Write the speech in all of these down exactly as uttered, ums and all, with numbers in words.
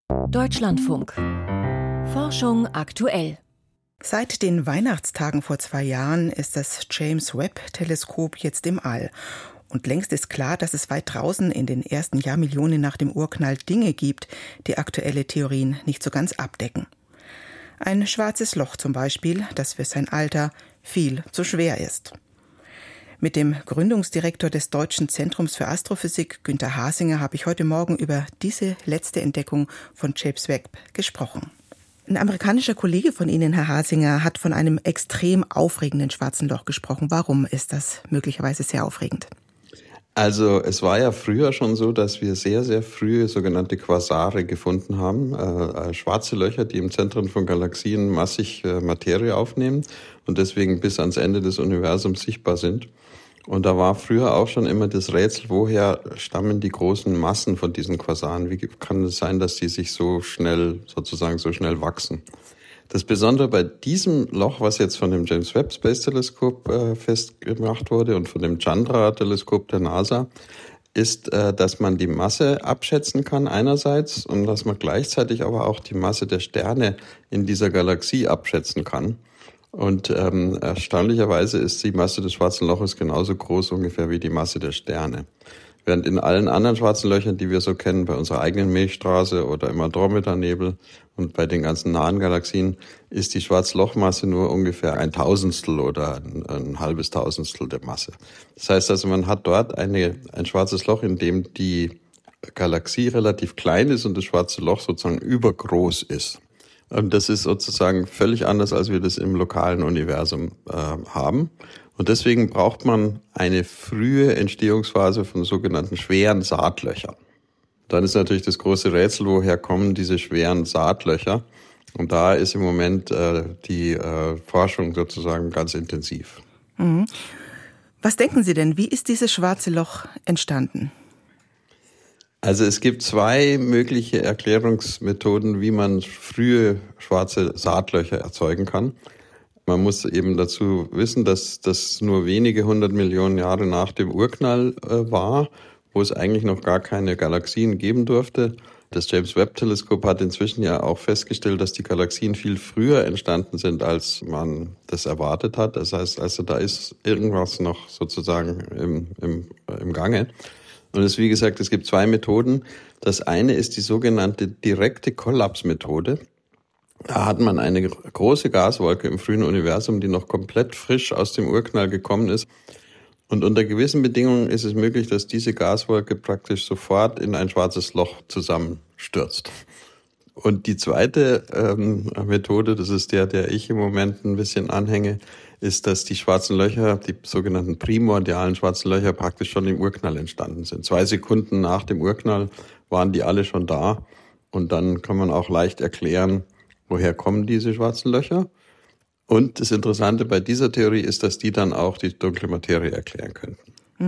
Deutschlandfunk. Forschung aktuell. Seit den Weihnachtstagen vor zwei Jahren ist das James-Webb-Teleskop jetzt im All. Und längst ist klar, dass es weit draußen in den ersten Jahrmillionen nach dem Urknall Dinge gibt, die aktuelle Theorien nicht so ganz abdecken. Ein schwarzes Loch zum Beispiel, das für sein Alter viel zu schwer ist. Mit dem Gründungsdirektor des Deutschen Zentrums für Astrophysik, Günter Hasinger, habe ich heute Morgen über diese letzte Entdeckung von James Webb gesprochen. Ein amerikanischer Kollege von Ihnen, Herr Hasinger, hat von einem extrem aufregenden schwarzen Loch gesprochen. Warum ist das möglicherweise sehr aufregend? Also es war ja früher schon so, dass wir sehr, sehr früh sogenannte Quasare gefunden haben. Äh, schwarze Löcher, die im Zentrum von Galaxien massig äh, Materie aufnehmen und deswegen bis ans Ende des Universums sichtbar sind. Und da war früher auch schon immer das Rätsel, woher stammen die großen Massen von diesen Quasaren? Wie kann es sein, dass die sich so schnell, sozusagen so schnell wachsen? Das Besondere bei diesem Loch, was jetzt von dem James Webb Space Teleskop äh, festgemacht wurde und von dem Chandra-Teleskop der NASA, ist, äh, dass man die Masse abschätzen kann einerseits und dass man gleichzeitig aber auch die Masse der Sterne in dieser Galaxie abschätzen kann. Und ähm, erstaunlicherweise ist die Masse des schwarzen Loches genauso groß ungefähr wie die Masse der Sterne. Während in allen anderen schwarzen Löchern, die wir so kennen, bei unserer eigenen Milchstraße oder im Andromeda-Nebel und bei den ganzen nahen Galaxien, ist die Schwarzlochmasse nur ungefähr ein Tausendstel oder ein, ein halbes Tausendstel der Masse. Das heißt also, man hat dort eine, ein schwarzes Loch, in dem die Galaxie relativ klein ist und das schwarze Loch sozusagen übergroß ist. Und das ist sozusagen völlig anders, als wir das im lokalen Universum äh, haben. Und deswegen braucht man eine frühe Entstehungsphase von sogenannten schweren Saatlöchern. Dann ist natürlich das große Rätsel, woher kommen diese schweren Saatlöcher? Und da ist im Moment äh, die äh, Forschung sozusagen ganz intensiv. Mhm. Was denken Sie denn, wie ist dieses schwarze Loch entstanden? Also es gibt zwei mögliche Erklärungsmethoden, wie man frühe schwarze Saatlöcher erzeugen kann. Man muss eben dazu wissen, dass das nur wenige hundert Millionen Jahre nach dem Urknall äh, war, wo es eigentlich noch gar keine Galaxien geben durfte. Das James Webb Teleskop hat inzwischen ja auch festgestellt, dass die Galaxien viel früher entstanden sind, als man das erwartet hat. Das heißt, also da ist irgendwas noch sozusagen im, im, im Gange. Und es, wie gesagt, es gibt zwei Methoden. Das eine ist die sogenannte direkte Kollapsmethode. Da hat man eine große Gaswolke im frühen Universum, die noch komplett frisch aus dem Urknall gekommen ist. Und unter gewissen Bedingungen ist es möglich, dass diese Gaswolke praktisch sofort in ein schwarzes Loch zusammenstürzt. Und die zweite ähm, Methode, das ist der, der ich im Moment ein bisschen anhänge, ist, dass die schwarzen Löcher, die sogenannten primordialen schwarzen Löcher, praktisch schon im Urknall entstanden sind. Zwei Sekunden nach dem Urknall waren die alle schon da. Und dann kann man auch leicht erklären, woher kommen diese schwarzen Löcher. Und das Interessante bei dieser Theorie ist, dass die dann auch die dunkle Materie erklären könnten.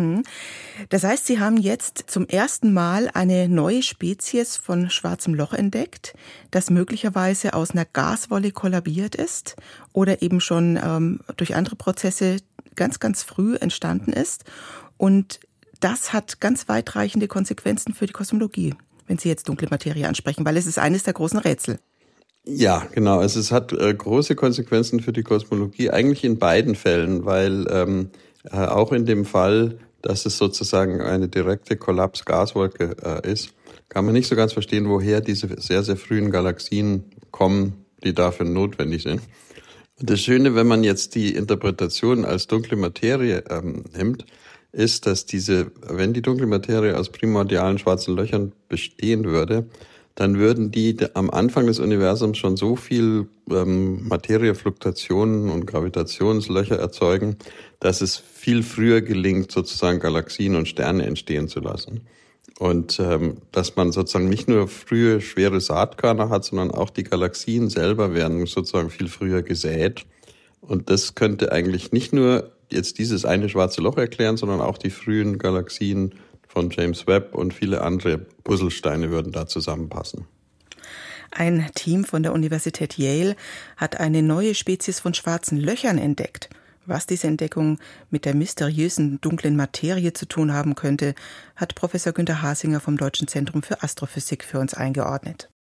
Das heißt, Sie haben jetzt zum ersten Mal eine neue Spezies von schwarzem Loch entdeckt, das möglicherweise aus einer Gaswolle kollabiert ist oder eben schon ähm, durch andere Prozesse ganz, ganz früh entstanden ist. Und das hat ganz weitreichende Konsequenzen für die Kosmologie, wenn Sie jetzt dunkle Materie ansprechen, weil es ist eines der großen Rätsel. Ja, genau. Also es hat äh, große Konsequenzen für die Kosmologie, eigentlich in beiden Fällen, weil ähm, äh, auch in dem Fall, dass es sozusagen eine direkte Kollaps-Gaswolke äh, ist, kann man nicht so ganz verstehen, woher diese sehr, sehr frühen Galaxien kommen, die dafür notwendig sind. Und das Schöne, wenn man jetzt die Interpretation als dunkle Materie ähm, nimmt, ist, dass diese, wenn die dunkle Materie aus primordialen schwarzen Löchern bestehen würde, dann würden die am Anfang des Universums schon so viel ähm, Materiefluktuationen und Gravitationslöcher erzeugen, dass es viel früher gelingt, sozusagen Galaxien und Sterne entstehen zu lassen. Und ähm, dass man sozusagen nicht nur frühe, schwere Saatkörner hat, sondern auch die Galaxien selber werden sozusagen viel früher gesät. Und das könnte eigentlich nicht nur jetzt dieses eine schwarze Loch erklären, sondern auch die frühen Galaxien von James Webb und viele andere Puzzlesteine würden da zusammenpassen. Ein Team von der Universität Yale hat eine neue Spezies von schwarzen Löchern entdeckt. Was diese Entdeckung mit der mysteriösen dunklen Materie zu tun haben könnte, hat Professor Günter Hasinger vom Deutschen Zentrum für Astrophysik für uns eingeordnet.